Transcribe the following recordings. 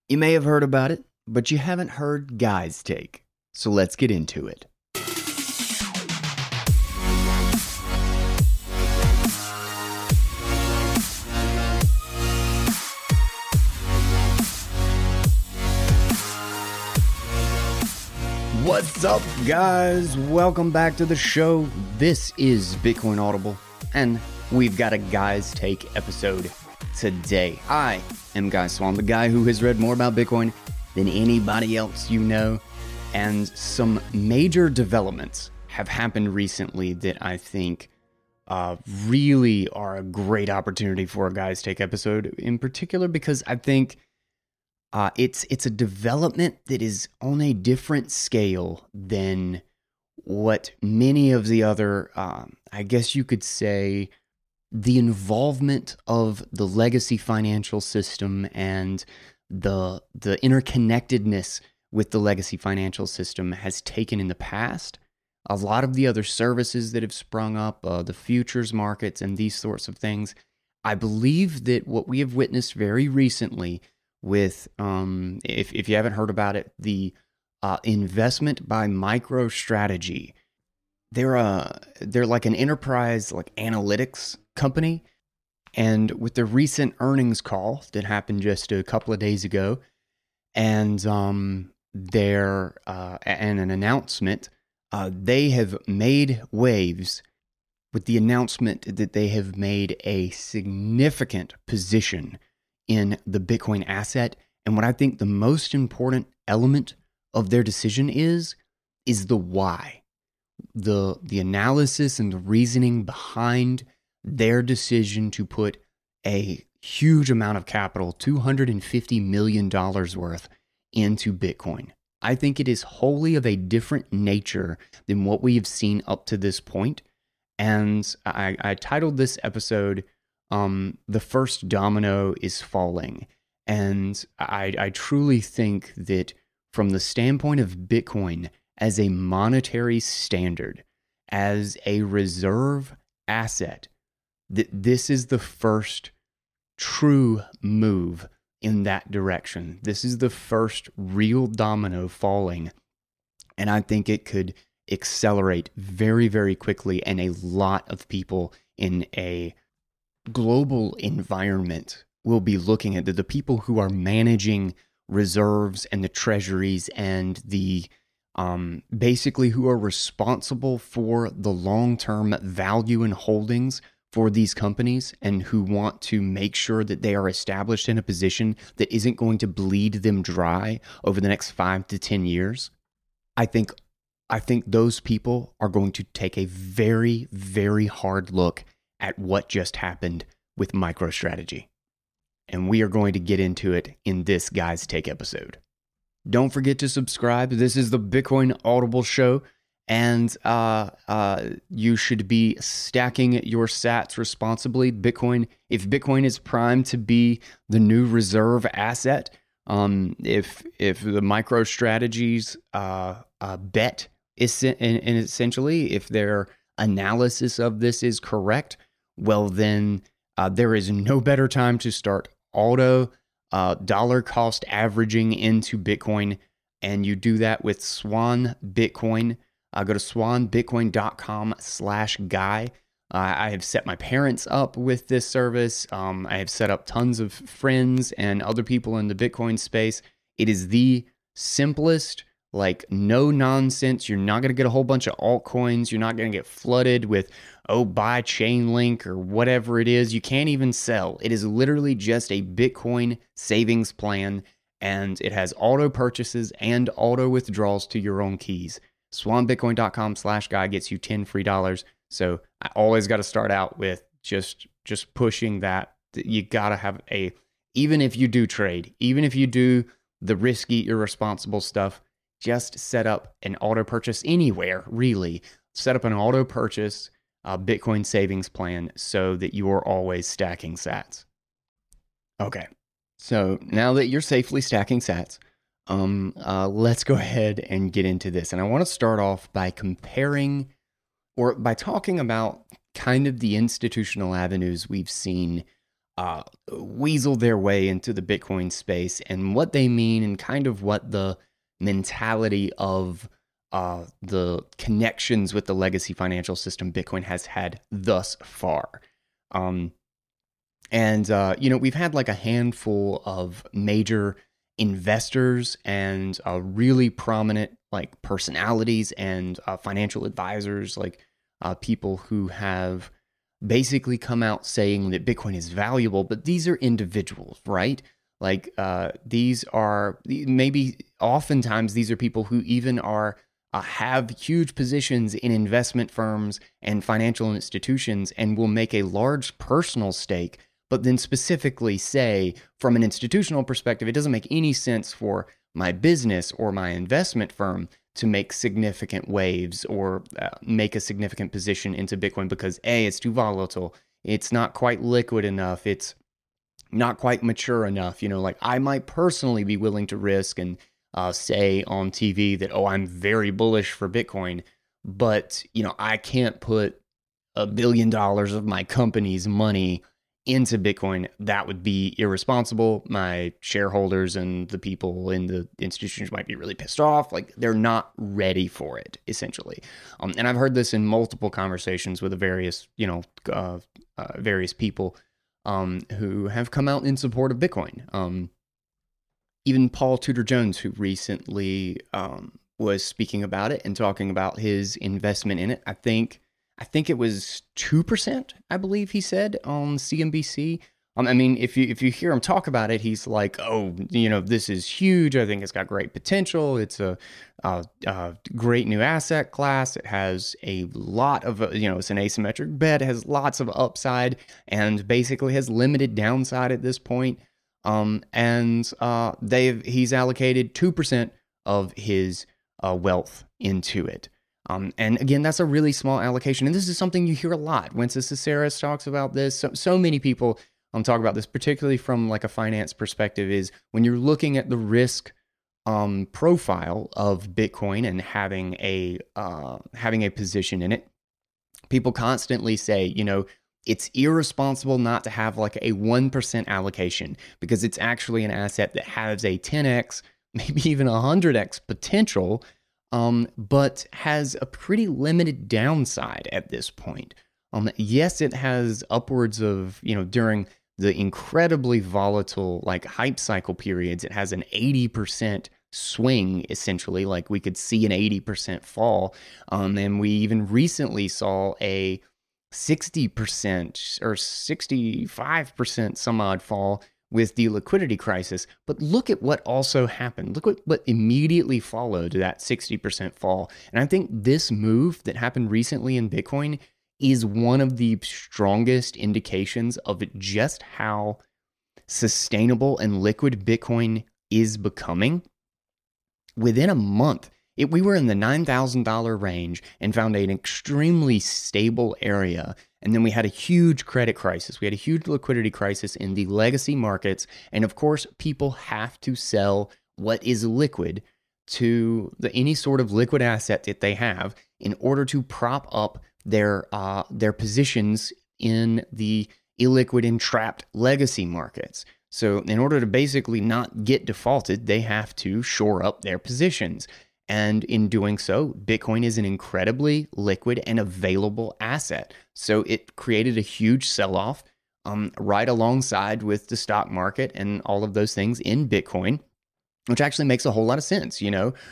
You may have heard about it, but you haven't heard Guy's take. So let's get into it. What's up, guys? Welcome back to the show. This is Bitcoin Audible, and we've got a Guy's Take episode today. I am Guy Swan, the guy who has read more about Bitcoin than anybody else you know, and some major developments have happened recently that I think really are a great opportunity for a Guy's Take episode, in particular because I think it's a development that is on a different scale than what many of the other, I guess you could say, the involvement of the legacy financial system and the interconnectedness with the legacy financial system has taken in the past. A lot of the other services that have sprung up, the futures markets and these sorts of things, I believe that what we have witnessed very recently with, if you haven't heard about it, the investment by MicroStrategy. They're like an enterprise like analytics company, and with the recent earnings call that happened just a couple of days ago, and and an announcement, they have made waves with the announcement that they have made a significant position in the Bitcoin asset. And what I think the most important element of their decision is the why. The analysis and the reasoning behind their decision to put a huge amount of capital, $250 million worth, into Bitcoin. I think it is wholly of a different nature than what we have seen up to this point. And I titled this episode, The First Domino is Falling. And I truly think that from the standpoint of Bitcoin as a monetary standard, as a reserve asset, that this is the first true move in that direction. This is the first real domino falling. And I think it could accelerate very, very quickly, and a lot of people in a global environment will be looking at the people who are managing reserves and the treasuries and the basically who are responsible for the long-term value and holdings for these companies, and who want to make sure that they are established in a position that isn't going to bleed them dry over the next 5 to 10 years. I think those people are going to take a very, very hard look at what just happened with MicroStrategy. And we are going to get into it in this Guy's Take episode. Don't forget to subscribe. This is the Bitcoin Audible Show, and you should be stacking your sats responsibly. If Bitcoin is primed to be the new reserve asset, if the MicroStrategy's bet is, and essentially if their analysis of this is correct, well then there is no better time to start auto dollar cost averaging into Bitcoin, and you do that with Swan Bitcoin. Go to swanbitcoin.com/guy. I have set my parents up with this service. I have set up tons of friends and other people in the Bitcoin space. It is the simplest, like no nonsense. You're not going to get a whole bunch of altcoins. You're not going to get flooded with, buy Chainlink or whatever it is. You can't even sell. It is literally just a Bitcoin savings plan, and it has auto purchases and auto withdrawals to your own keys. SwanBitcoin.com/guy gets you 10 free dollars. So I always got to start out with just pushing that. You got to have even if you do trade, even if you do the risky, irresponsible stuff, just set up an auto purchase anywhere, really. Set up an auto purchase Bitcoin savings plan so that you are always stacking sats. Okay, so now that you're safely stacking sats, let's go ahead and get into this. And I want to start off by comparing, or by talking about kind of the institutional avenues we've seen weasel their way into the Bitcoin space and what they mean and kind of what the mentality of the connections with the legacy financial system Bitcoin has had thus far. We've had like a handful of major investors and really prominent like personalities and financial advisors, like people who have basically come out saying that Bitcoin is valuable, but these are individuals, right? Like these are maybe oftentimes these are people who even are have huge positions in investment firms and financial institutions and will make a large personal stake, but then specifically say from an institutional perspective, it doesn't make any sense for my business or my investment firm to make significant waves or make a significant position into Bitcoin because A, it's too volatile, it's not quite liquid enough, it's not quite mature enough. Like I might personally be willing to risk and say on TV that, oh, I'm very bullish for Bitcoin, but I can't put $1 billion of my company's money into Bitcoin. That would be irresponsible. My shareholders and the people in the institutions might be really pissed off. Like they're not ready for it, essentially. And I've heard this in multiple conversations with the various people who have come out in support of Bitcoin. Even Paul Tudor Jones, who recently was speaking about it and talking about his investment in it. I think it was 2%, I believe he said on CNBC. If you hear him talk about it, he's like, oh, this is huge. I think it's got great potential. It's a great new asset class. It has a lot of, it's an asymmetric bet. It has lots of upside and basically has limited downside at this point. He's allocated 2% of his wealth into it. And again, that's a really small allocation. And this is something you hear a lot. Wences Caceres talks about this. So many people talk about this, particularly from like a finance perspective, is when you're looking at the risk profile of Bitcoin and having a position in it, people constantly say, it's irresponsible not to have like a 1% allocation because it's actually an asset that has a 10x, maybe even 100x potential, but has a pretty limited downside at this point. Yes, it has upwards of, during the incredibly volatile like hype cycle periods, it has an 80% swing, essentially. Like we could see an 80% fall. And we even recently saw a 60% or 65% some odd fall with the liquidity crisis. But look at what also happened. Look what immediately followed that 60% fall. And I think this move that happened recently in Bitcoin is one of the strongest indications of just how sustainable and liquid Bitcoin is becoming. Within a month, we were in the $9,000 range and found an extremely stable area. And then we had a huge credit crisis. We had a huge liquidity crisis in the legacy markets. And of course, people have to sell what is liquid to any sort of liquid asset that they have in order to prop up their positions in the illiquid and trapped legacy markets. So in order to basically not get defaulted, they have to shore up their positions. And in doing so, Bitcoin is an incredibly liquid and available asset. So it created a huge sell-off right alongside with the stock market and all of those things in Bitcoin, which actually makes a whole lot of sense,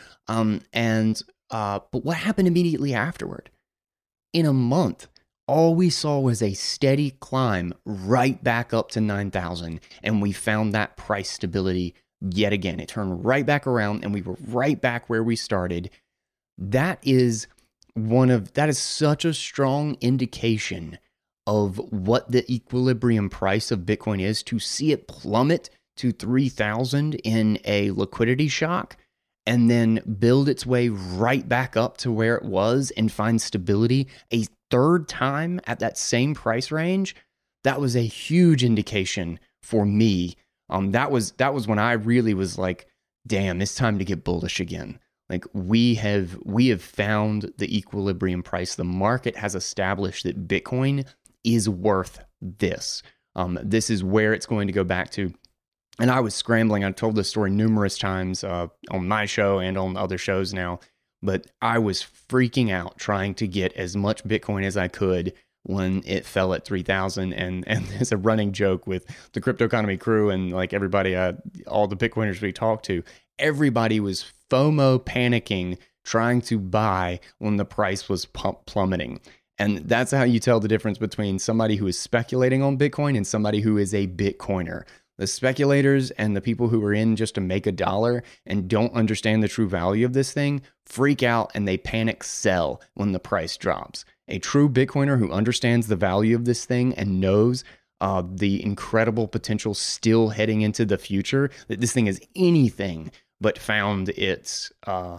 But what happened immediately afterward? In a month, all we saw was a steady climb right back up to 9,000, and we found that price stability yet again. It turned right back around and we were right back where we started. That is such a strong indication of what the equilibrium price of Bitcoin is. To see it plummet to 3,000 in a liquidity shock and then build its way right back up to where it was and find stability a third time at that same price range, that was a huge indication for me. That was when I really was like, damn, it's time to get bullish again. Like we have found the equilibrium price. The market has established that Bitcoin is worth this. This is where it's going to go back to. And I was scrambling. I told this story numerous times on my show and on other shows now, but I was freaking out trying to get as much Bitcoin as I could when it fell at 3,000. And there's a running joke with the Crypto Economy crew and like everybody, all the Bitcoiners we talked to, everybody was FOMO panicking, trying to buy when the price was plummeting. And that's how you tell the difference between somebody who is speculating on Bitcoin and somebody who is a Bitcoiner. The speculators and the people who are in just to make a dollar and don't understand the true value of this thing freak out and they panic sell when the price drops. A true Bitcoiner who understands the value of this thing and knows the incredible potential still heading into the future, that this thing is anything but found its,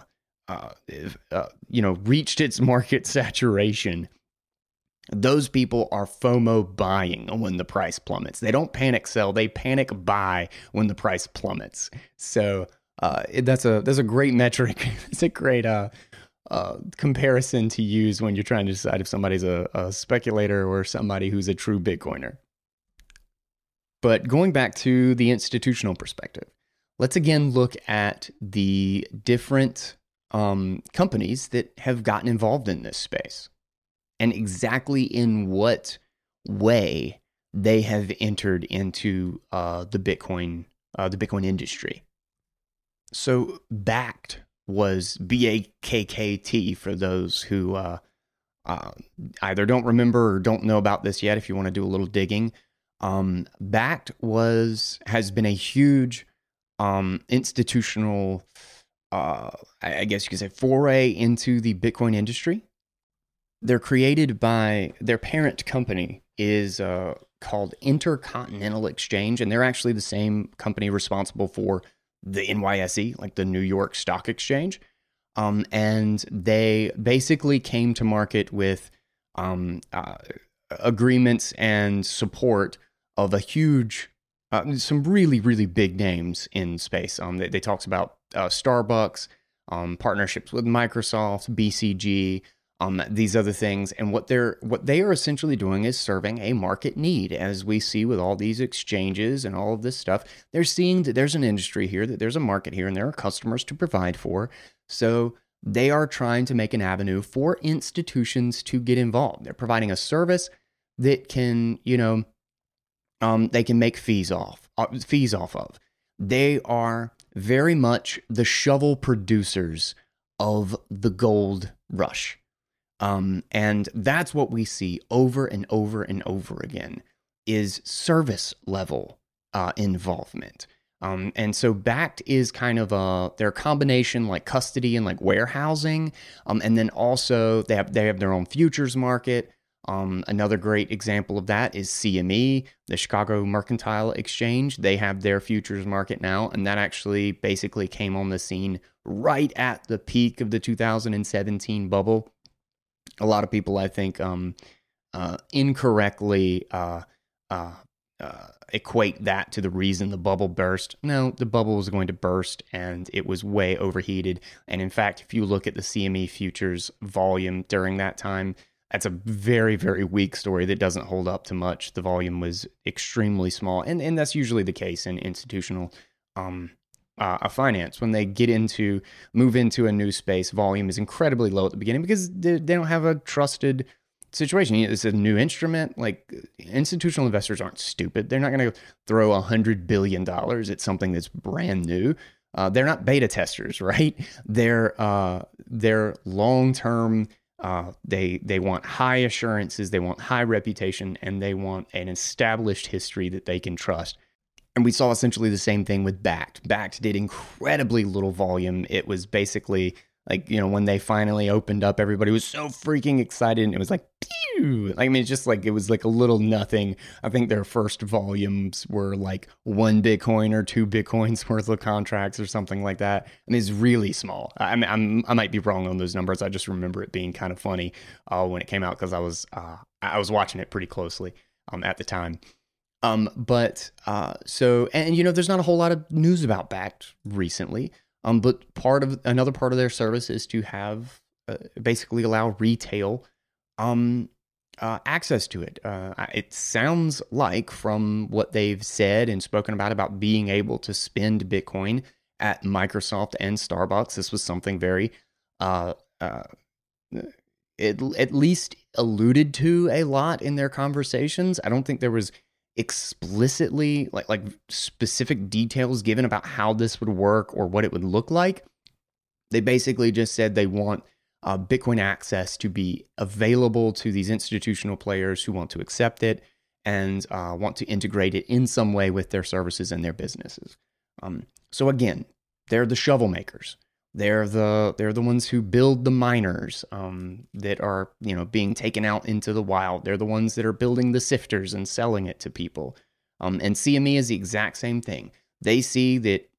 reached its market saturation. Those people are FOMO buying when the price plummets. They don't panic sell, they panic buy when the price plummets. So that's a great metric. It's a great comparison to use when you're trying to decide if somebody's a speculator or somebody who's a true Bitcoiner. But going back to the institutional perspective, let's again look at the different companies that have gotten involved in this space and exactly in what way they have entered into the Bitcoin industry. So Bakkt was BAKKT for those who either don't remember or don't know about this yet. If you want to do a little digging, Bakkt has been a huge institutional, I guess you could say, foray into the Bitcoin industry. They're created by their parent company is called Intercontinental Exchange, and they're actually the same company responsible for the NYSE, like the New York Stock Exchange. And they basically came to market with agreements and support of a huge, some really, really big names in space. They talked about Starbucks, partnerships with Microsoft, BCG, these other things. And what they are essentially doing is serving a market need. As we see with all these exchanges and all of this stuff, they're seeing that there's an industry here, that there's a market here, and there are customers to provide for. So they are trying to make an avenue for institutions to get involved. They're providing a service that can, they can make fees off of. They are very much the shovel producers of the gold rush. And that's what we see over and over and over again is service level involvement. And so Bakkt is kind of their combination like custody and like warehousing. And then also they have their own futures market. Another great example of that is CME, the Chicago Mercantile Exchange. They have their futures market now, and that actually basically came on the scene right at the peak of the 2017 bubble. A lot of people, I think, incorrectly equate that to the reason the bubble burst. No, the bubble was going to burst, and it was way overheated. And in fact, if you look at the CME futures volume during that time, that's a very, very weak story that doesn't hold up to much. The volume was extremely small, and that's usually the case in institutional finance. When they move into a new space, volume is incredibly low at the beginning because they don't have a trusted situation. It's a new instrument. Like, institutional investors aren't stupid. They're not going to throw $100 billion at something that's brand new. They're not beta testers, right? They're long-term. They want high assurances, they want high reputation, and they want an established history that they can trust. And we saw essentially the same thing with Bakkt. Bakkt did incredibly little volume. It was basically like, when they finally opened up, everybody was so freaking excited, and it was like, pew! It's just like, it was like a little nothing. I think their first volumes were like 1 Bitcoin or 2 Bitcoins worth of contracts or something like that. It's really small. I might be wrong on those numbers. I just remember it being kind of funny when it came out because I was watching it pretty closely at the time. There's not a whole lot of news about Bakkt recently. But another part of their service is to have basically allow retail access to it. It sounds like, from what they've said and spoken about being able to spend Bitcoin at Microsoft and Starbucks, this was something very, at least alluded to a lot in their conversations. I don't think there was explicitly like specific details given about how this would work or what it would look like. They basically just said they want Bitcoin access to be available to these institutional players who want to accept it and want to integrate it in some way with their services and their businesses. So again, they're the shovel makers. They're the ones who build the miners that are being taken out into the wild. They're the ones that are building the sifters and selling it to people. And CME is the exact same thing. They see that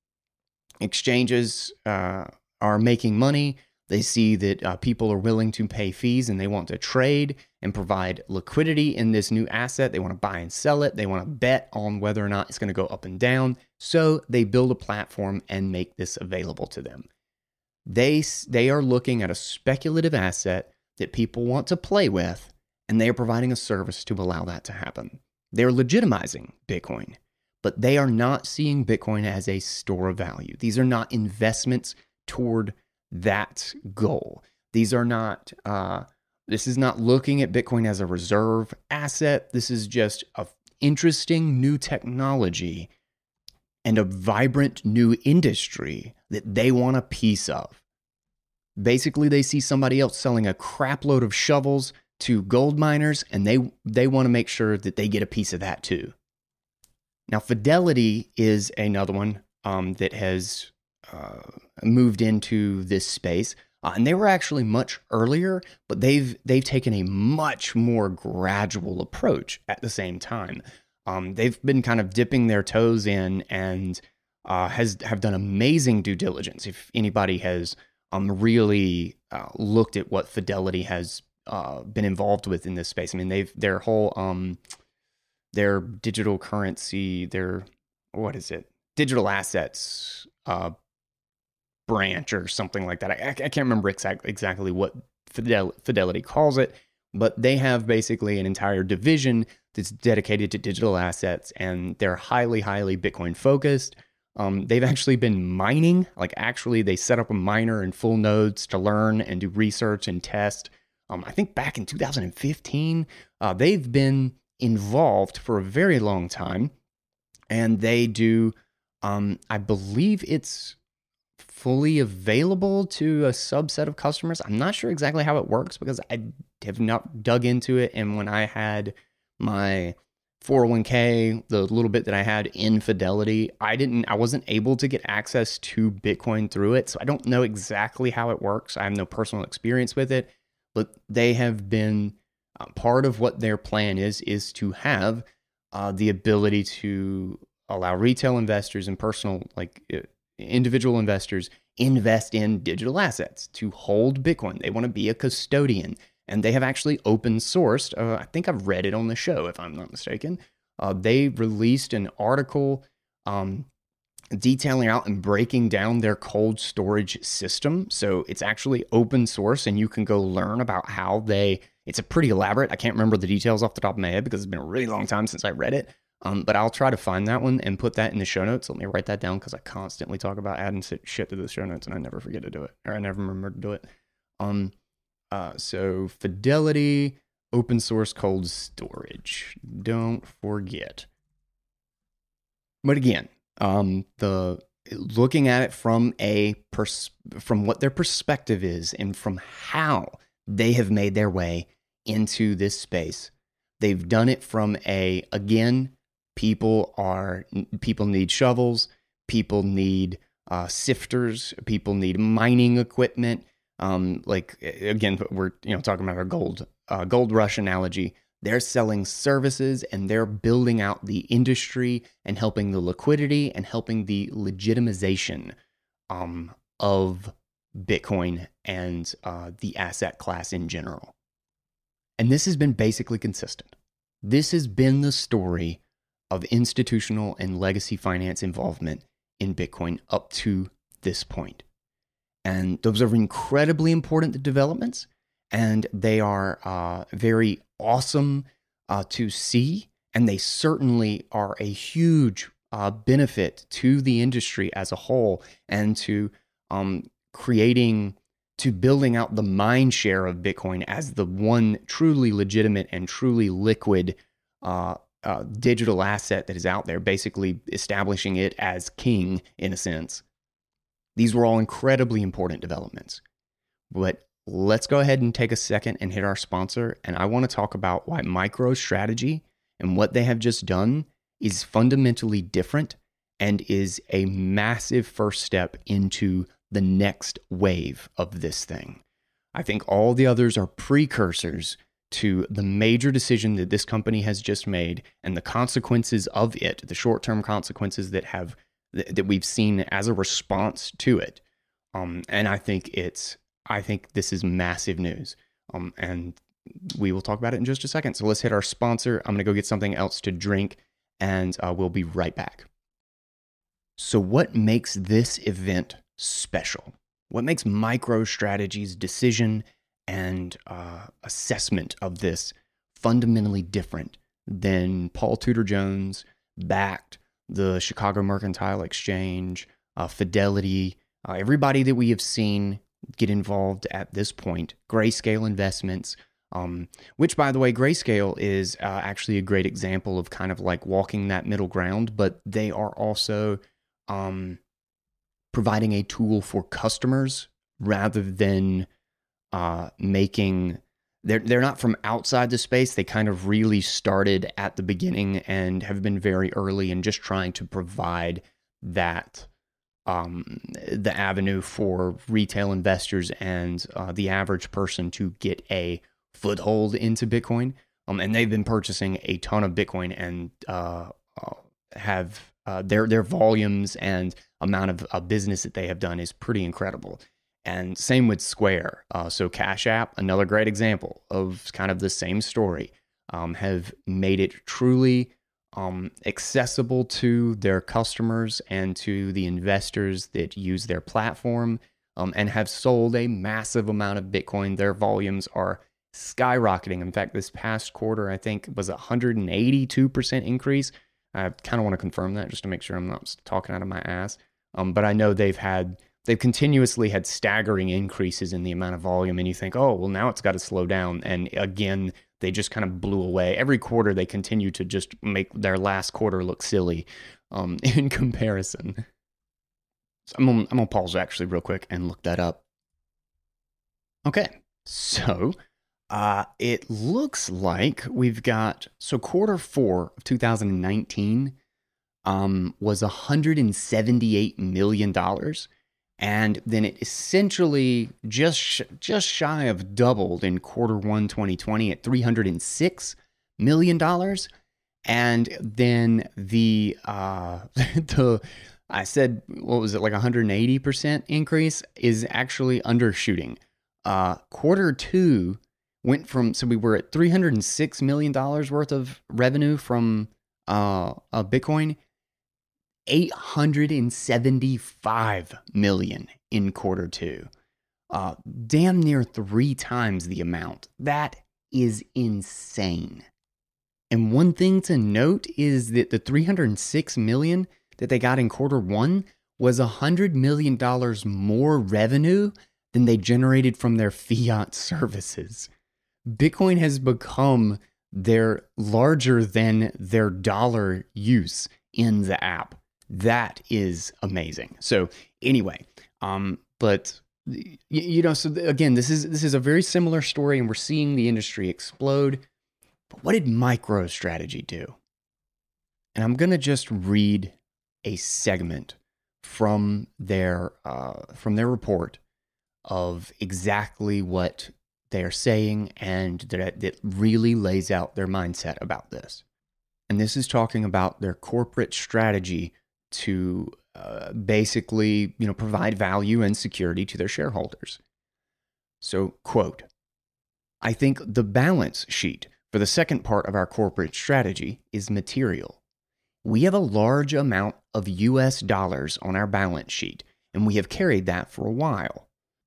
exchanges are making money. They see that people are willing to pay fees and they want to trade and provide liquidity in this new asset. They want to buy and sell it. They want to bet on whether or not it's going to go up and down. So they build a platform and make this available to them. They are looking at a speculative asset that people want to play with, and they are providing a service to allow that to happen. They're legitimizing Bitcoin, but they are not seeing Bitcoin as a store of value. These are not investments toward that goal. These are not, this is not looking at Bitcoin as a reserve asset. This is just an interesting new technology and a vibrant new industry that they want a piece of. Basically, they see somebody else selling a crap load of shovels to gold miners, and they want to make sure that they get a piece of that too. Now, Fidelity is another one that has moved into this space, and they were actually much earlier, but they've taken a much more gradual approach at the same time. They've been kind of dipping their toes in and have done amazing due diligence. If anybody has really looked at what Fidelity has been involved with in this space, I mean, their whole their digital currency, digital assets branch or something like that. I can't remember exactly what Fidelity calls it, but they have basically an entire division that's dedicated to digital assets, and they're highly, highly Bitcoin focused. They've actually been mining, they set up a miner in full nodes to learn and do research and test. I think back in 2015, they've been involved for a very long time, and they do, I believe it's fully available to a subset of customers. I'm not sure exactly how it works because I have not dug into it. And when I had my 401k, the little bit that I had in Fidelity, I wasn't able to get access to Bitcoin through it. So I don't know exactly how it works. I have no personal experience with it, but they have been part of what their plan is to have the ability to allow retail investors and personal, individual investors invest in digital assets to hold Bitcoin. They want to be a custodian. And they have actually open sourced, I think I've read it on the show, if I'm not mistaken. They released an article detailing out and breaking down their cold storage system. So it's actually open source, and you can go learn about how it's a pretty elaborate, I can't remember the details off the top of my head because it's been a really long time since I read it. But I'll try to find that one and put that in the show notes. Let me write that down because I constantly talk about adding shit to the show notes and I never forget to do it, or I never remember to do it. So Fidelity, open source cold storage. Don't forget. But again, looking at it from from what their perspective is and from how they have made their way into this space, they've done it from people need shovels, people need sifters, people need mining equipment. Again, we're talking about our gold rush analogy. They're selling services and they're building out the industry and helping the liquidity and helping the legitimization of Bitcoin and the asset class in general. And this has been basically consistent. This has been the story of institutional and legacy finance involvement in Bitcoin up to this point. And those are incredibly important developments. and they are very awesome to see, and they certainly are a huge benefit to the industry as a whole, and to creating, to building out the mind share of Bitcoin as the one truly legitimate and truly liquid digital asset that is out there, basically establishing it as king in a sense. These were all incredibly important developments. But let's go ahead and take a second and hit our sponsor. And I want to talk about why MicroStrategy and what they have just done is fundamentally different and is a massive first step into the next wave of this thing. I think all the others are precursors to the major decision that this company has just made and the consequences of it, the short-term consequences that we've seen as a response to it. And I think this is massive news. And we will talk about it in just a second. So let's hit our sponsor. I'm going to go get something else to drink, and we'll be right back. So what makes this event special? What makes MicroStrategy's decision and assessment of this fundamentally different than Paul Tudor Jones, Bakkt, the Chicago Mercantile Exchange, Fidelity, everybody that we have seen get involved at this point, Grayscale Investments, which, by the way, Grayscale is actually a great example of kind of like walking that middle ground, but they are also providing a tool for customers rather than making, they're not from outside the space. They kind of really started at the beginning and have been very early in just trying to provide that the avenue for retail investors and the average person to get a foothold into Bitcoin. And they've been purchasing a ton of Bitcoin and have their volumes and amount of business that they have done is pretty incredible. And same with Square. So Cash App, another great example of kind of the same story, have made it truly accessible to their customers and to the investors that use their platform, and have sold a massive amount of Bitcoin. Their volumes are skyrocketing. In fact, this past quarter, I think, was a 182% increase. I kind of want to confirm that just to make sure I'm not talking out of my ass. But I know they've continuously had staggering increases in the amount of volume, and you think, oh, well, now it's got to slow down. And again, they just kind of blew away. Every quarter, they continue to just make their last quarter look silly in comparison. So I'm gonna pause actually real quick and look that up. Okay, so it looks like we've got, so quarter 4 of 2019 was $178 million. And then it essentially just shy of doubled in quarter 1 2020 at $306 million. And then I said, what was it, like 180% increase is actually undershooting. Quarter 2 went from, so we were at $306 million worth of revenue from Bitcoin, $875 million in quarter 2. Damn near 3 times the amount. That is insane. And one thing to note is that the $306 million that they got in quarter 1 was $100 million more revenue than they generated from their fiat services. Bitcoin has become their larger than their dollar use in the app. That is amazing. So anyway, but so again, this is a very similar story, and we're seeing the industry explode. But what did MicroStrategy do? And I'm gonna just read a segment from their report of exactly what they are saying, and that really lays out their mindset about this. And this is talking about their corporate strategy to basically, provide value and security to their shareholders. So, quote, I think the balance sheet for the second part of our corporate strategy is material. We have a large amount of US dollars on our balance sheet, and we have carried that for a while.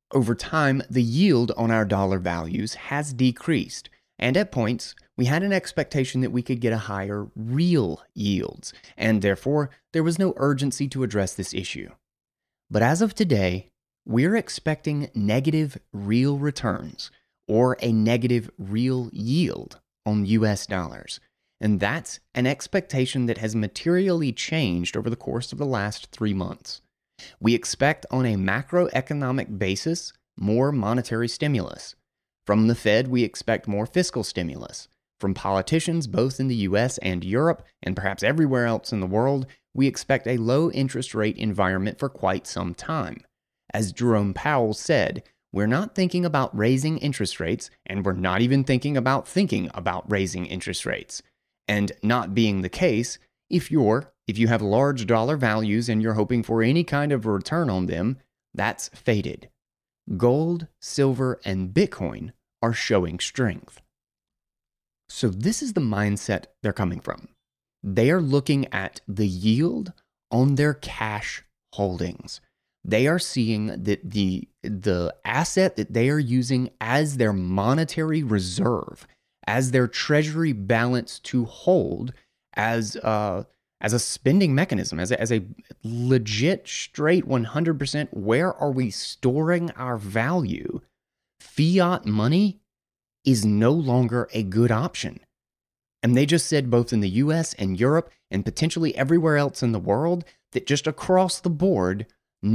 Over time, the yield on our dollar values has decreased, and at points, we had an expectation that we could get a higher real yields, and therefore, there was no urgency to address this issue. But as of today, we're expecting negative real returns, or a negative real yield on US dollars. And that's an expectation that has materially changed over the course of the last 3 months. We expect on a macroeconomic basis more monetary stimulus. From the Fed, we expect more fiscal stimulus. From politicians both in the US and Europe, and perhaps everywhere else in the world, we expect a low interest rate environment for quite some time. As Jerome Powell said, we're not thinking about raising interest rates, and we're not even thinking about raising interest rates. And not being the case, if you have large dollar values and you're hoping for any kind of return on them, that's faded. Gold, silver, and Bitcoin are showing strength. So this is the mindset they're coming from. They are looking at the yield on their cash holdings. They are seeing that the asset that they are using as their monetary reserve, as their treasury balance to hold, as a spending mechanism, as a legit, straight 100%, where are we storing our value? Fiat money is no longer a good option. And they just said both in the US and Europe and potentially everywhere else in the world that just across the board,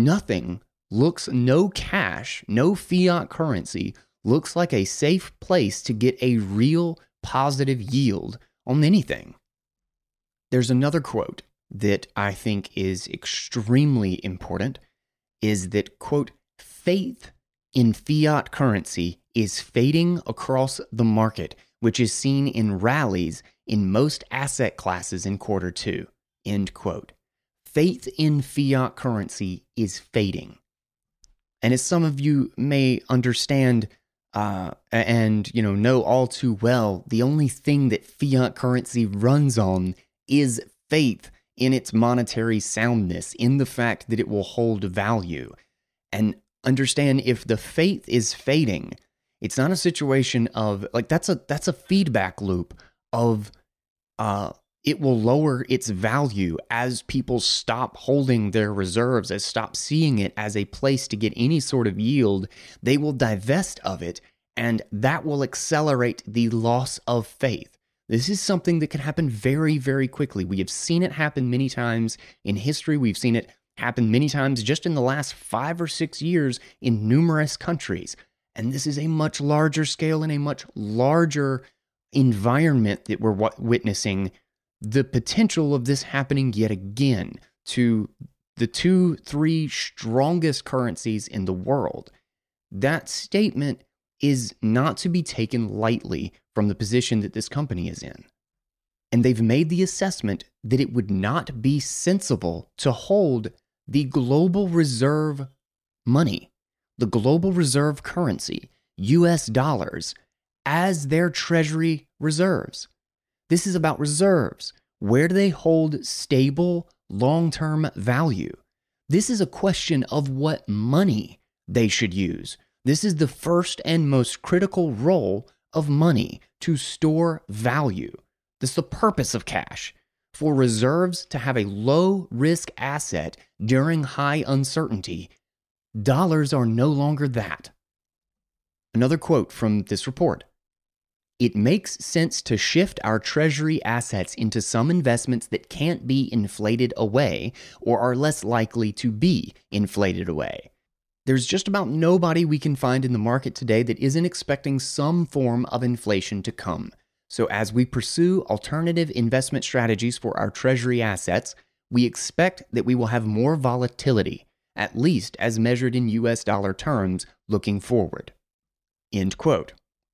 no cash, no fiat currency looks like a safe place to get a real positive yield on anything. There's another quote that I think is extremely important, is that, quote, faith in fiat currency is fading across the market, which is seen in rallies in most asset classes in quarter two, end quote. Faith in fiat currency is fading. And as some of you may understand and know all too well, the only thing that fiat currency runs on is faith in its monetary soundness, in the fact that it will hold value. And understand, if the faith is fading, it's not a situation of that's a feedback loop of it will lower its value as people stop holding their reserves, as stop seeing it as a place to get any sort of yield. They will divest of it, and that will accelerate the loss of faith. This is something that can happen very, very quickly. We have seen it happen many times in history. We've seen it happen many times just in the last 5 or 6 years in numerous countries. And this is a much larger scale and a much larger environment that we're witnessing the potential of this happening yet again to the 2-3 strongest currencies in the world. That statement is not to be taken lightly from the position that this company is in. And they've made the assessment that it would not be sensible to hold the global reserve money, the global reserve currency, US dollars, as their treasury reserves. This is about reserves. Where do they hold stable, long-term value? This is a question of what money they should use. This is the first and most critical role of money, to store value. This is the purpose of cash, for reserves to have a low-risk asset during high uncertainty. Dollars are no longer that. Another quote from this report. It makes sense to shift our treasury assets into some investments that can't be inflated away or are less likely to be inflated away. There's just about nobody we can find in the market today that isn't expecting some form of inflation to come. So as we pursue alternative investment strategies for our treasury assets, we expect that we will have more volatility, at least as measured in US dollar terms, looking forward. End quote.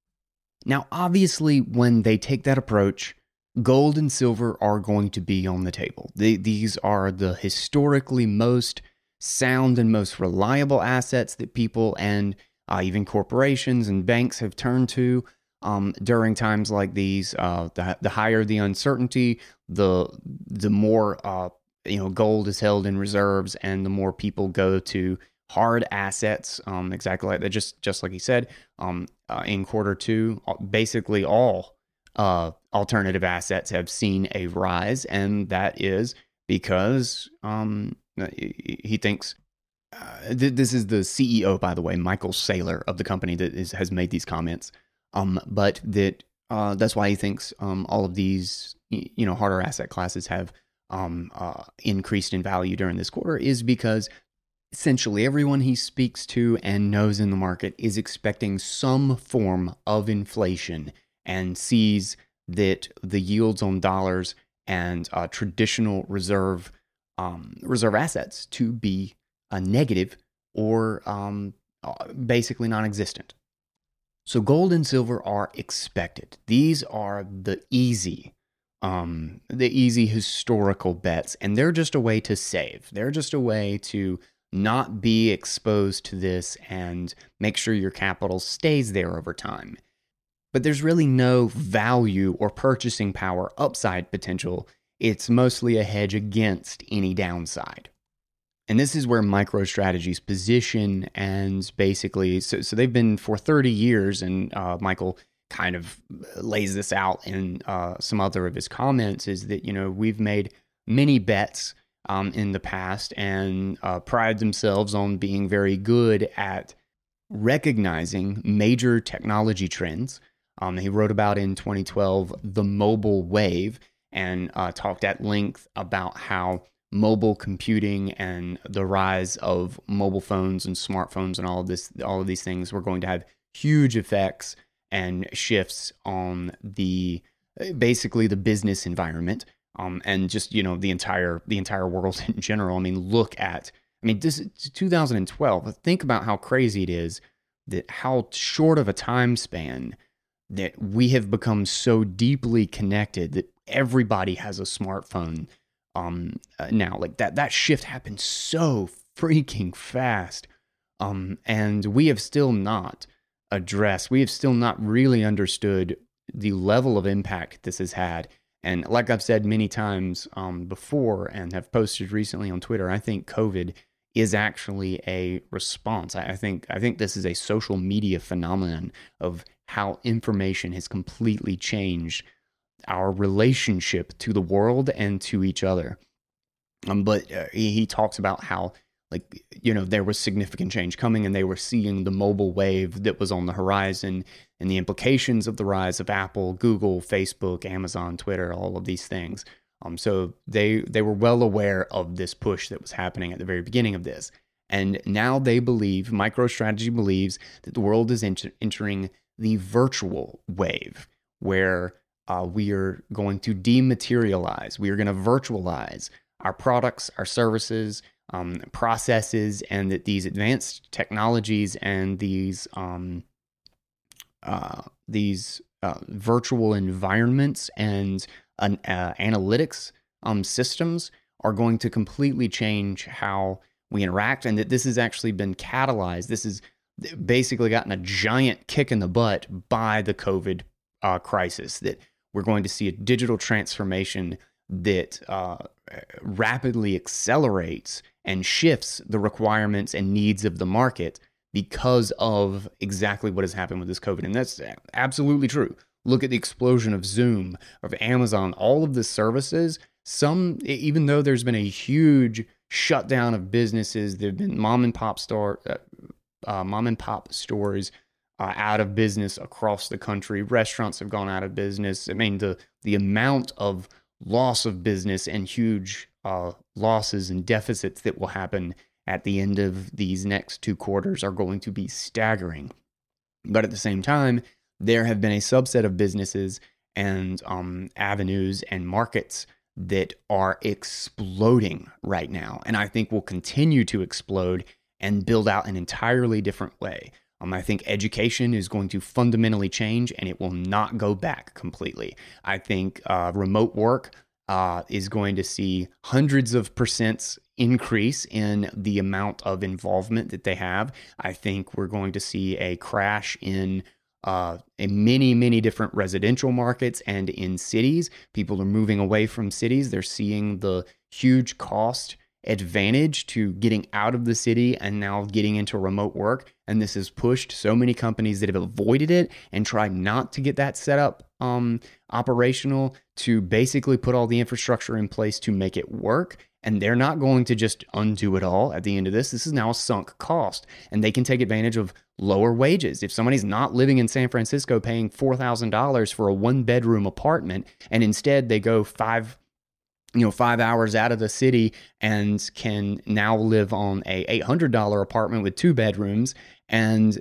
Now, obviously, when they take that approach, gold and silver are going to be on the table. These are the historically most sound and most reliable assets that people and even corporations and banks have turned to during times like these. The higher the uncertainty, the more gold is held in reserves, and the more people go to hard assets, exactly like that, just like he said, in quarter two, basically all alternative assets have seen a rise, and that is because he thinks this is the CEO, by the way, Michael Saylor of the company that has made these comments. But that's why he thinks all of these harder asset classes have increased in value during this quarter, is because essentially everyone he speaks to and knows in the market is expecting some form of inflation and sees that the yields on dollars and traditional reserve assets to be a negative or basically non-existent. So gold and silver are expected. These are the easy historical bets, and they're just a way to save. They're just a way to not be exposed to this and make sure your capital stays there over time. But there's really no value or purchasing power upside potential. It's mostly a hedge against any downside. And this is where MicroStrategy's position, and basically, so they've been for 30 years, and Michael kind of lays this out in some other of his comments, is that, we've made many bets in the past and pride themselves on being very good at recognizing major technology trends. He wrote about in 2012 the mobile wave, and talked at length about how mobile computing and the rise of mobile phones and smartphones and all of these things were going to have huge effects and shifts on basically the business environment, and just the entire world in general. This is 2012. Think about how crazy it is, that how short of a time span that we have become so deeply connected that everybody has a smartphone now. Like that shift happened so freaking fast, and we have still not really understood the level of impact this has had. And like I've said many times before, and have posted recently on Twitter, I think COVID is actually a response. I think this is a social media phenomenon of how information has completely changed our relationship to the world and to each other. But he talks about how, there was significant change coming, and they were seeing the mobile wave that was on the horizon, and the implications of the rise of Apple, Google, Facebook, Amazon, Twitter, all of these things. So they were well aware of this push that was happening at the very beginning of this. And now MicroStrategy believes that the world is entering the virtual wave, where we are going to dematerialize. We are going to virtualize our products, our services, processes, and that these advanced technologies and these virtual environments and analytics systems are going to completely change how we interact, and that this has actually been catalyzed. This has basically gotten a giant kick in the butt by the COVID crisis, that we're going to see a digital transformation that rapidly accelerates and shifts the requirements and needs of the market because of exactly what has happened with this COVID. And that's absolutely true. Look at the explosion of Zoom, of Amazon, all of the services. Even though there's been a huge shutdown of businesses, there have been mom and pop stores out of business across the country. Restaurants have gone out of business. The amount of loss of business and huge losses and deficits that will happen at the end of these next 2 quarters are going to be staggering. But at the same time, there have been a subset of businesses and avenues and markets that are exploding right now, and I think will continue to explode and build out an entirely different way. I think education is going to fundamentally change, and it will not go back completely. I think remote work is going to see hundreds of percents increase in the amount of involvement that they have. I think we're going to see a crash in many, many different residential markets and in cities. People are moving away from cities. They're seeing the huge cost advantage to getting out of the city and now getting into remote work. And this has pushed so many companies that have avoided it and tried not to get that set up operational to basically put all the infrastructure in place to make it work. And they're not going to just undo it all at the end of this. This is now a sunk cost, and they can take advantage of lower wages. If somebody's not living in San Francisco paying $4,000 for a 1-bedroom apartment, and instead they go 5 hours out of the city and can now live on a $800 apartment with 2 bedrooms, and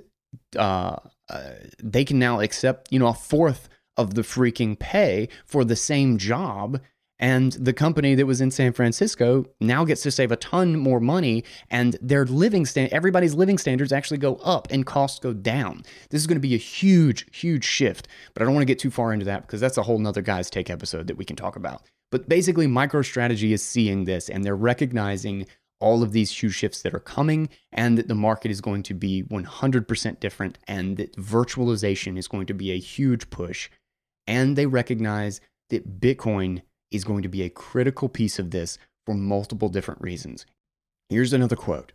they can now accept, a fourth of the freaking pay for the same job. And the company that was in San Francisco now gets to save a ton more money, and their everybody's living standards actually go up and costs go down. This is going to be a huge, huge shift, but I don't want to get too far into that because that's a whole nother Guys Take episode that we can talk about. But basically, MicroStrategy is seeing this, and they're recognizing all of these huge shifts that are coming, and that the market is going to be 100% different, and that virtualization is going to be a huge push. And they recognize that Bitcoin is going to be a critical piece of this for multiple different reasons. Here's another quote.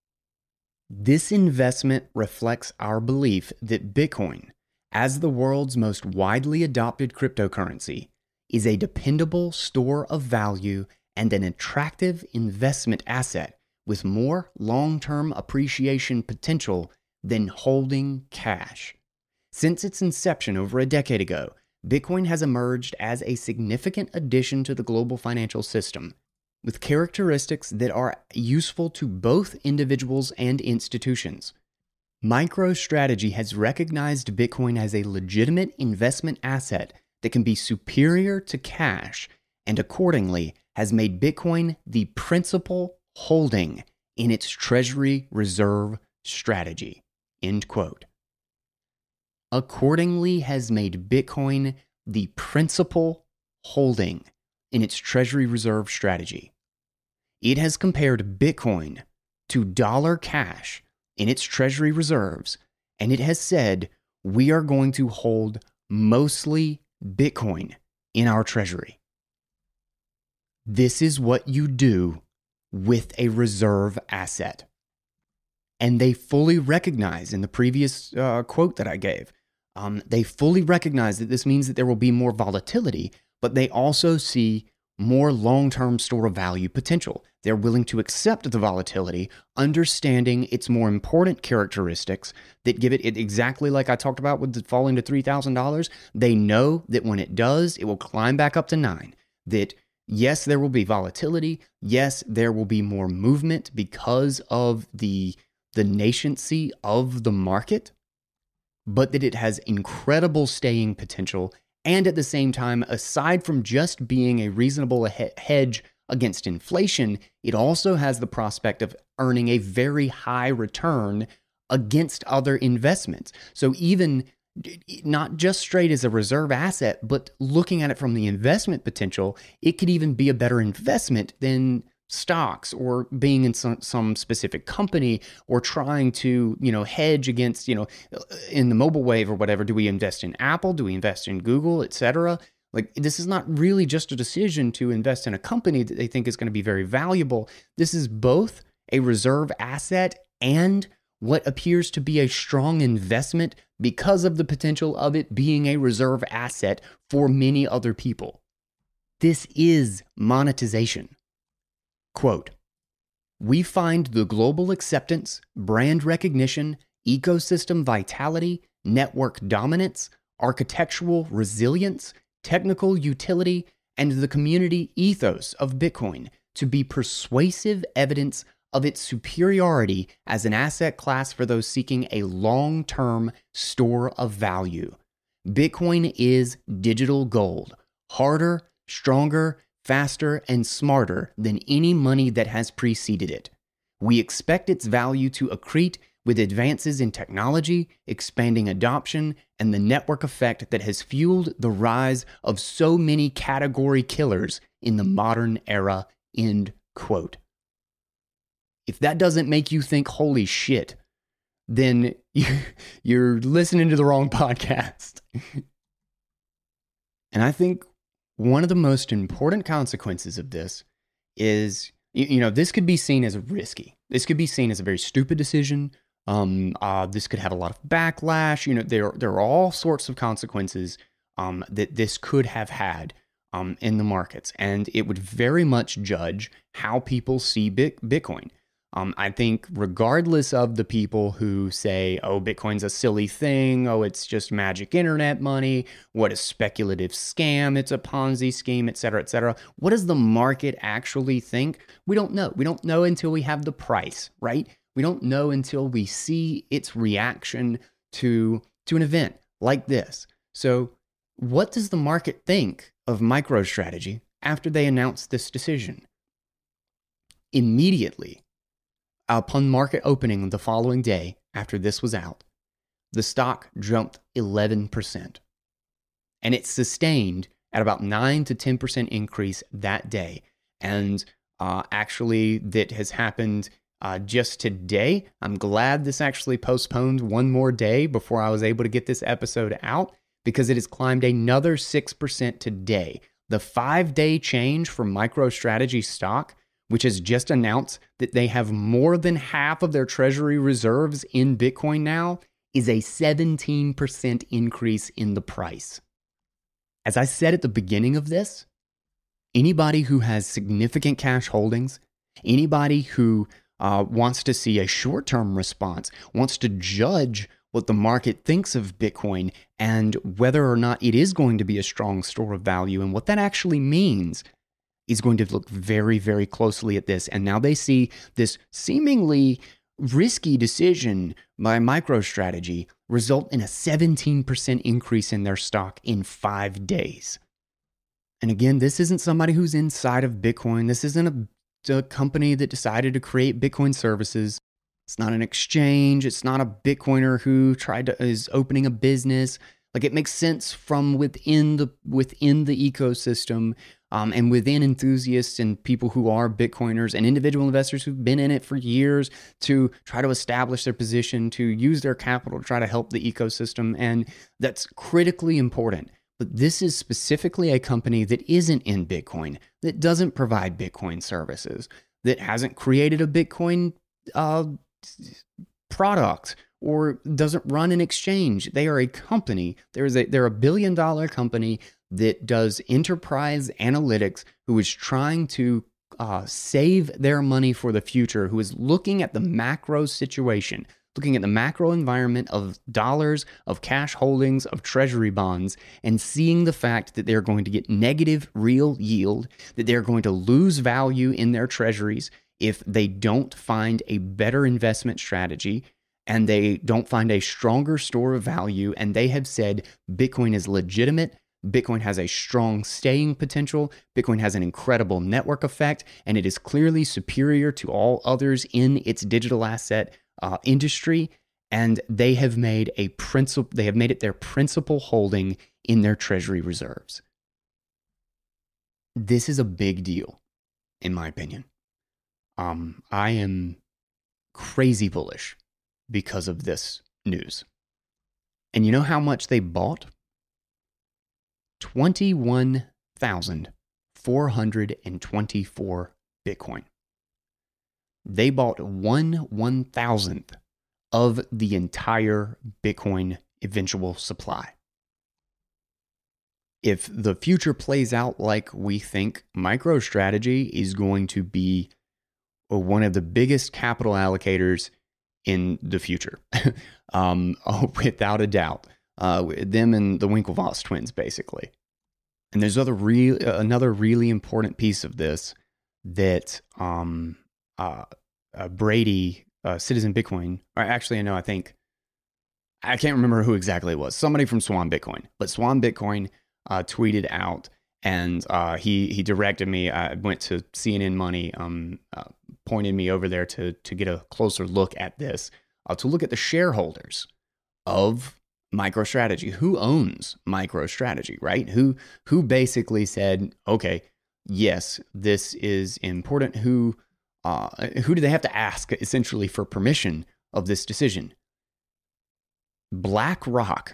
"This investment reflects our belief that Bitcoin, as the world's most widely adopted cryptocurrency, is a dependable store of value and an attractive investment asset with more long-term appreciation potential than holding cash. Since its inception over a decade ago, Bitcoin has emerged as a significant addition to the global financial system, with characteristics that are useful to both individuals and institutions. MicroStrategy has recognized Bitcoin as a legitimate investment asset that can be superior to cash, and accordingly has made Bitcoin the principal holding in its Treasury Reserve strategy." End quote. Accordingly has made Bitcoin the principal holding in its Treasury Reserve strategy. It has compared Bitcoin to dollar cash in its Treasury reserves, and it has said, we are going to hold mostly Bitcoin in our Treasury. This is what you do with a reserve asset. And they fully recognize, in the previous quote that I gave, they fully recognize that this means that there will be more volatility, but they also see more long-term store of value potential. They're willing to accept the volatility, understanding its more important characteristics that give it exactly like I talked about with the falling to $3,000. They know that when it does, it will climb back up to 9. That yes, there will be volatility. Yes, there will be more movement because of the nascency of the market, but that it has incredible staying potential. And at the same time, aside from just being a reasonable hedge against inflation, it also has the prospect of earning a very high return against other investments. So even not just straight as a reserve asset, but looking at it from the investment potential, it could even be a better investment than stocks or being in some specific company or trying to, hedge against, in the mobile wave or whatever. Do we invest in Apple? Do we invest in Google, etc.? Like, this is not really just a decision to invest in a company that they think is going to be very valuable. This is both a reserve asset and what appears to be a strong investment because of the potential of it being a reserve asset for many other people. This is monetization. Quote, "We find the global acceptance, brand recognition, ecosystem vitality, network dominance, architectural resilience, technical utility, and the community ethos of Bitcoin to be persuasive evidence of its superiority as an asset class for those seeking a long-term store of value. Bitcoin is digital gold, harder, stronger, faster, and smarter than any money that has preceded it. We expect its value to accrete with advances in technology, expanding adoption, and the network effect that has fueled the rise of so many category killers in the modern era." End quote. If that doesn't make you think, holy shit, then you're listening to the wrong podcast. And I think one of the most important consequences of this is This could be seen as risky. This could be seen as a very stupid decision. This could have a lot of backlash. There are all sorts of consequences that this could have had in the markets, and it would very much judge how people see Bitcoin. I think regardless of the people who say, oh, Bitcoin's a silly thing, oh, it's just magic internet money, what a speculative scam, it's a Ponzi scheme, et cetera, what does the market actually think? We don't know. We don't know until we have the price, right? We don't know until we see its reaction to an event like this. So what does the market think of MicroStrategy after they announced this decision? Immediately, upon market opening the following day after this was out, the stock jumped 11%. And it sustained at about 9 to 10% increase that day. And actually, that has happened just today. I'm glad this actually postponed one more day before I was able to get this episode out, because it has climbed another 6% today. The 5-day change for MicroStrategy stock, which has just announced that they have more than half of their treasury reserves in Bitcoin now, is a 17% increase in the price. As I said at the beginning of this, anybody who has significant cash holdings, anybody who wants to see a short-term response, wants to judge what the market thinks of Bitcoin and whether or not it is going to be a strong store of value and what that actually means, is going to look very, very closely at this. And now they see this seemingly risky decision by MicroStrategy result in a 17% increase in their stock in 5 days. And again, this isn't somebody who's inside of Bitcoin. This isn't a company that decided to create Bitcoin services. It's not an exchange. It's not a Bitcoiner who is opening a business. Like, it makes sense from within the ecosystem. And within enthusiasts and people who are Bitcoiners and individual investors who've been in it for years to try to establish their position, to use their capital to try to help the ecosystem. And that's critically important. But this is specifically a company that isn't in Bitcoin, that doesn't provide Bitcoin services, that hasn't created a Bitcoin product, or doesn't run an exchange. They are a company. They're a $1 billion company that does enterprise analytics, who is trying to save their money for the future, who is looking at the macro situation, looking at the macro environment of dollars, of cash holdings, of treasury bonds, and seeing the fact that they're going to get negative real yield, that they're going to lose value in their treasuries if they don't find a better investment strategy and they don't find a stronger store of value. And they have said Bitcoin is legitimate. Bitcoin has a strong staying potential. Bitcoin has an incredible network effect, and it is clearly superior to all others in its digital asset industry. And they have made it their principal holding in their treasury reserves. This is a big deal, in my opinion. I am crazy bullish because of this news. And you know how much they bought? 21,424 Bitcoin. They bought 1/1000th of the entire Bitcoin eventual supply. If the future plays out like we think, MicroStrategy is going to be one of the biggest capital allocators in the future, without a doubt. Them and the Winklevoss twins, basically. And there's another really important piece of this that Brady, Citizen Bitcoin, or actually, no, I can't remember who exactly it was. Somebody from Swan Bitcoin, but Swan Bitcoin tweeted out, and he directed me. I went to CNN Money, pointed me over there to get a closer look at this, to look at the shareholders of MicroStrategy. Who owns MicroStrategy, right? Who basically said, okay, yes, this is important. Who do they have to ask essentially for permission of this decision? BlackRock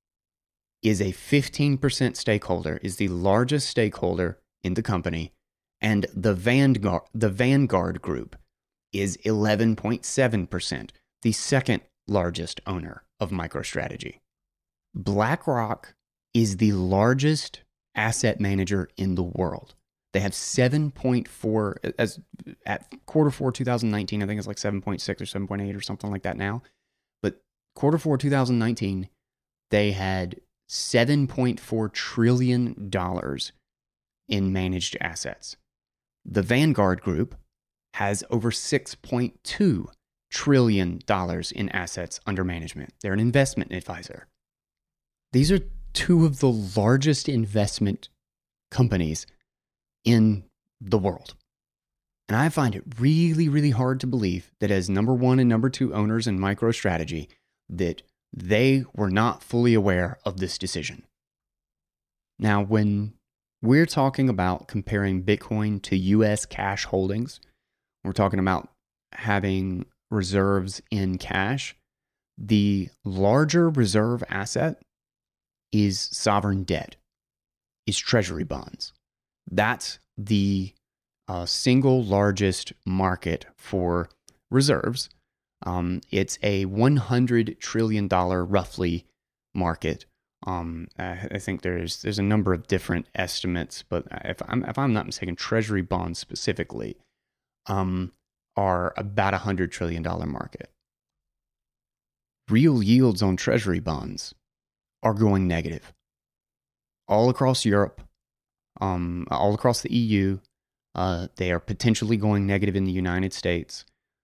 is a 15% stakeholder, is the largest stakeholder in the company, And the Vanguard Group is 11.7%, the second largest owner of MicroStrategy. BlackRock is the largest asset manager in the world. They have 7.4, as at quarter four 2019, I think it's like 7.6 or 7.8 or something like that now. But quarter four 2019, they had $7.4 trillion in managed assets. The Vanguard Group has over $6.2 trillion in assets under management. They're an investment advisor. These are two of the largest investment companies in the world. And I find it really, really hard to believe that as number one and number two owners in MicroStrategy, that they were not fully aware of this decision. Now, when we're talking about comparing Bitcoin to US cash holdings, we're talking about having reserves in cash. The larger reserve asset is sovereign debt, is treasury bonds. That's the single largest market for reserves. It's a $100 trillion roughly market. I think there's a number of different estimates, but if I'm not mistaken, treasury bonds specifically are about $100 trillion market. Real yields on treasury bonds are going negative all across Europe, all across the EU. They are potentially going negative in the United States.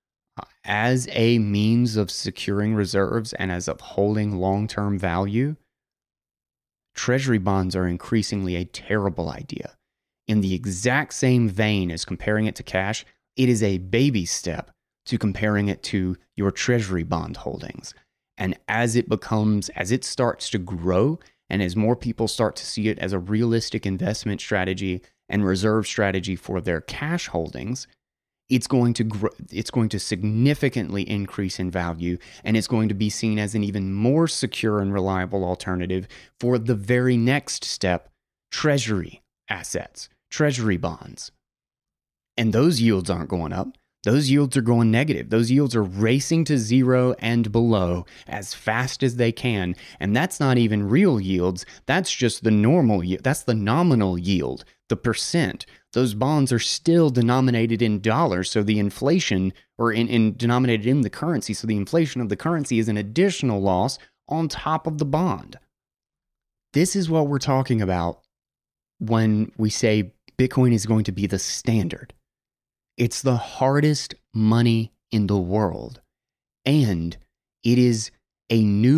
As a means of securing reserves and as of holding long-term value, treasury bonds are increasingly a terrible idea. In the exact same vein as comparing it to cash, it is a baby step to comparing it to your treasury bond holdings. And as it starts to grow, and as more people start to see it as a realistic investment strategy and reserve strategy for their cash holdings, it's going to grow, it's going to significantly increase in value, and it's going to be seen as an even more secure and reliable alternative for the very next step, treasury assets, treasury bonds. And those yields aren't going up. Those yields are going negative. Those yields are racing to zero and below as fast as they can. And that's not even real yields. That's just the normal yield. That's the nominal yield, the percent. Those bonds are still denominated in dollars. So the inflation, or denominated in the currency. So the inflation of the currency is an additional loss on top of the bond. This is what we're talking about when we say Bitcoin is going to be the standard. It's the hardest money in the world. And it is at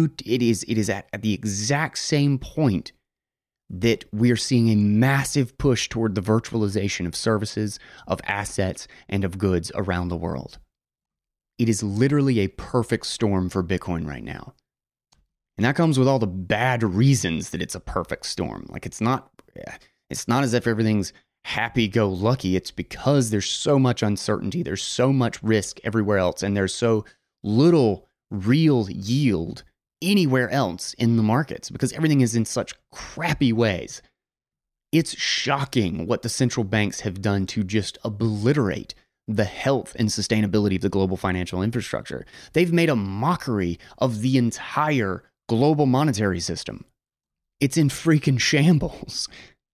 the exact same point that we're seeing a massive push toward the virtualization of services, of assets, and of goods around the world. It is literally a perfect storm for Bitcoin right now. And that comes with all the bad reasons that it's a perfect storm. Like it's not as if everything's happy-go-lucky. It's because there's so much uncertainty, there's so much risk everywhere else, and there's so little real yield anywhere else in the markets because everything is in such crappy ways. It's shocking what the central banks have done to just obliterate the health and sustainability of the global financial infrastructure. They've made a mockery of the entire global monetary system. It's in freaking shambles.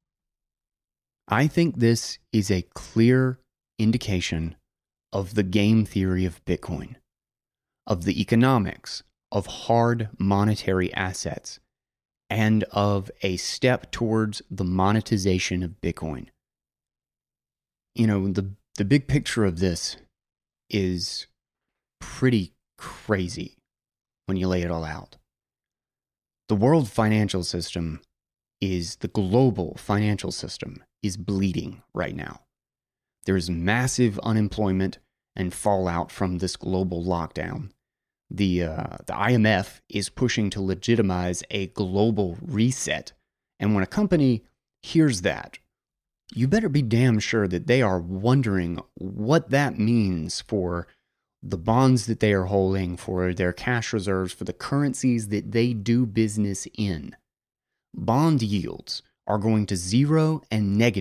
I think this is a clear indication of the game theory of Bitcoin, of the economics of hard monetary assets, and of a step towards the monetization of Bitcoin. You know, the big picture of this is pretty crazy when you lay it all out. The world financial system the global financial system is bleeding right now. There is massive unemployment and fallout from this global lockdown. The IMF is pushing to legitimize a global reset. And when a company hears that, you better be damn sure that they are wondering what that means for the bonds that they are holding, for their cash reserves, for the currencies that they do business in. Bond yields are going to zero and negative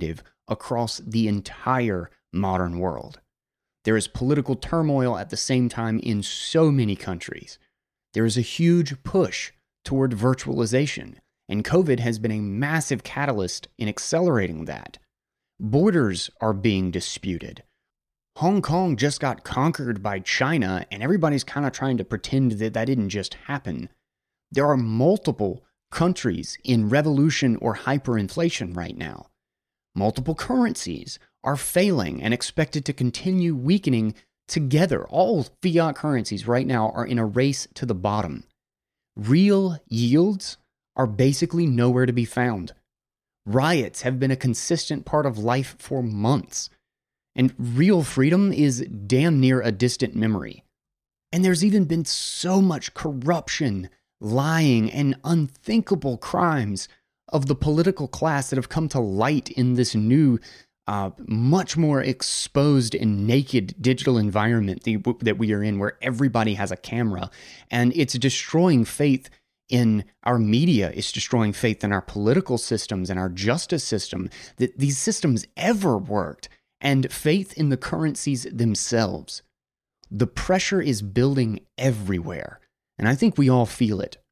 across the entire modern world. There is political turmoil at the same time in so many countries. There is a huge push toward virtualization, and COVID has been a massive catalyst in accelerating that. Borders are being disputed. Hong Kong just got conquered by China, and everybody's kind of trying to pretend that that didn't just happen. There are multiple countries in revolution or hyperinflation right now. Multiple currencies are failing and expected to continue weakening together. All fiat currencies right now are in a race to the bottom. Real yields are basically nowhere to be found. Riots have been a consistent part of life for months. And real freedom is damn near a distant memory. And there's even been so much corruption, lying, and unthinkable crimes of the political class that have come to light in this new, much more exposed and naked digital environment that we are in, where everybody has a camera. And it's destroying faith in our media. It's destroying faith in our political systems and our justice system, that these systems ever worked, and faith in the currencies themselves. The pressure is building everywhere, and I think we all feel it.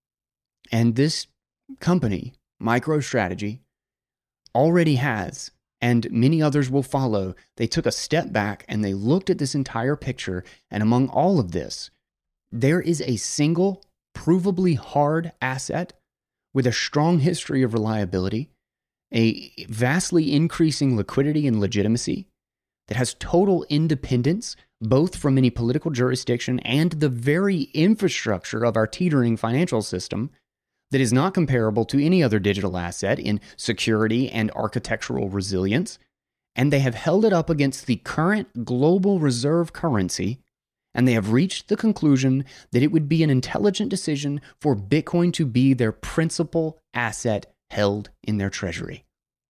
And this company, MicroStrategy, already has, and many others will follow. They took a step back and they looked at this entire picture, and among all of this, there is a single, provably hard asset with a strong history of reliability, a vastly increasing liquidity and legitimacy, that has total independence both from any political jurisdiction and the very infrastructure of our teetering financial system, that is not comparable to any other digital asset in security and architectural resilience, and they have held it up against the current global reserve currency, and they have reached the conclusion that it would be an intelligent decision for Bitcoin to be their principal asset held in their treasury.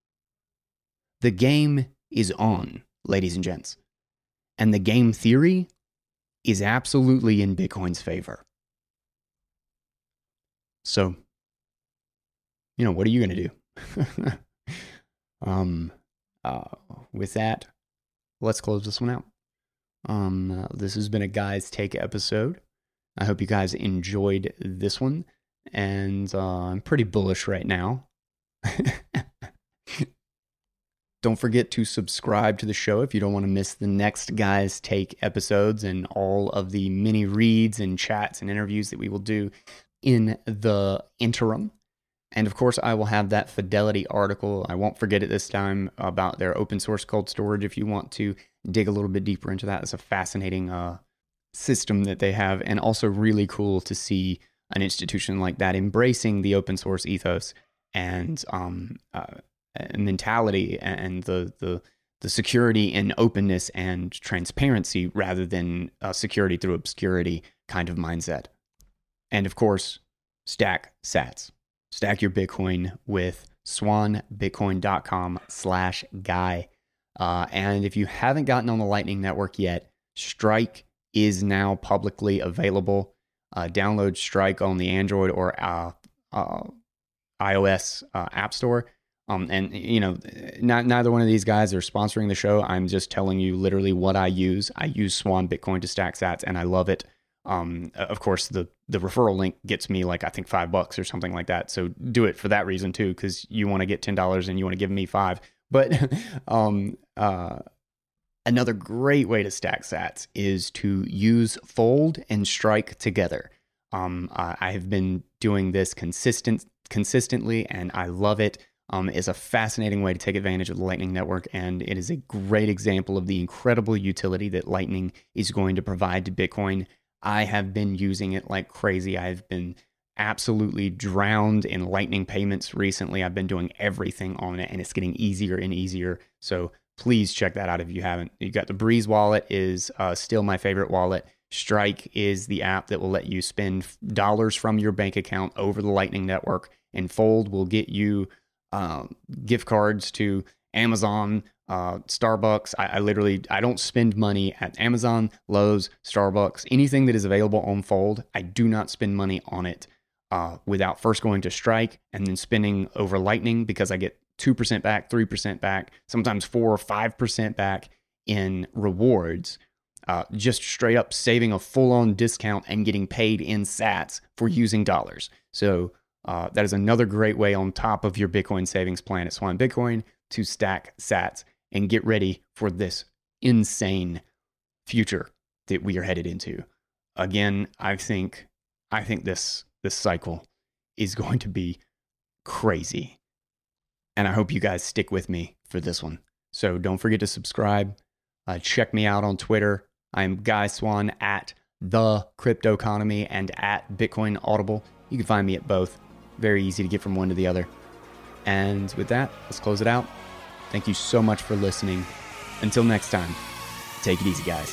The game is on, ladies and gents, and the game theory is absolutely in Bitcoin's favor. So, what are you going to do? With that, let's close this one out. This has been a Guys Take episode. I hope you guys enjoyed this one, and I'm pretty bullish right now. Don't forget to subscribe to the show if you don't want to miss the next Guys Take episodes and all of the mini reads and chats and interviews that we will do in the interim. And of course, I will have that Fidelity article. I won't forget it this time about their open source cold storage. If you want to dig a little bit deeper into that, it's a fascinating system that they have, and also really cool to see an institution like that embracing the open source ethos and mentality and the security and openness and transparency rather than security through obscurity kind of mindset. And of course, stack sats. Stack your Bitcoin with swanbitcoin.com/guy. And if you haven't gotten on the Lightning Network yet, Strike is now publicly available. Download Strike on the Android or iOS App Store. And neither one of these guys are sponsoring the show. I'm just telling you literally what I use. I use Swan Bitcoin to stack sats, and I love it. Of course, the referral link gets me I think $5 or something like that. So do it for that reason too, because you want to get $10 and you want to give me $5. But another great way to stack sats is to use Fold and Strike together. I have been doing this consistently, and I love it. It's a fascinating way to take advantage of the Lightning Network, and it is a great example of the incredible utility that Lightning is going to provide to Bitcoin. I have been using it like crazy. I've been absolutely drowned in Lightning payments recently. I've been doing everything on it, and it's getting easier and easier. So please check that out if you haven't. You got the Breeze wallet is still my favorite wallet. Strike is the app that will let you spend dollars from your bank account over the Lightning Network, and Fold will get you gift cards to Amazon, Starbucks. I don't spend money at Amazon, Lowe's, Starbucks, anything that is available on Fold. I do not spend money on it without first going to Strike and then spending over Lightning, because I get 2% back, 3% back, sometimes 4 or 5% back in rewards, just straight up saving a full-on discount and getting paid in sats for using dollars. So that is another great way on top of your Bitcoin savings plan at Swan Bitcoin to stack sats and get ready for this insane future that we are headed into. Again, I think this cycle is going to be crazy. And I hope you guys stick with me for this one. So don't forget to subscribe. Check me out on Twitter. I'm Guy Swan at The Crypto Economy and at Bitcoin Audible. You can find me at both. Very easy to get from one to the other. And with that, let's close it out. Thank you so much for listening. Until next time, take it easy, guys.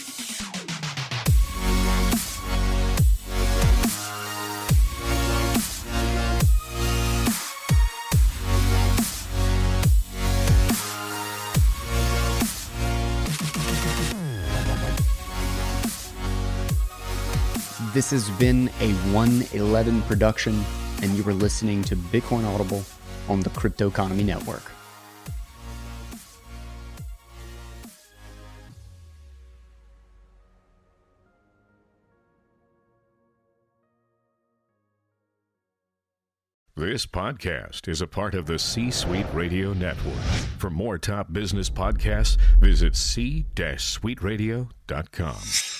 This has been a 111 production, and you were listening to Bitcoin Audible on the Crypto Economy Network. This podcast is a part of the C-Suite Radio Network. For more top business podcasts, visit c-suiteradio.com.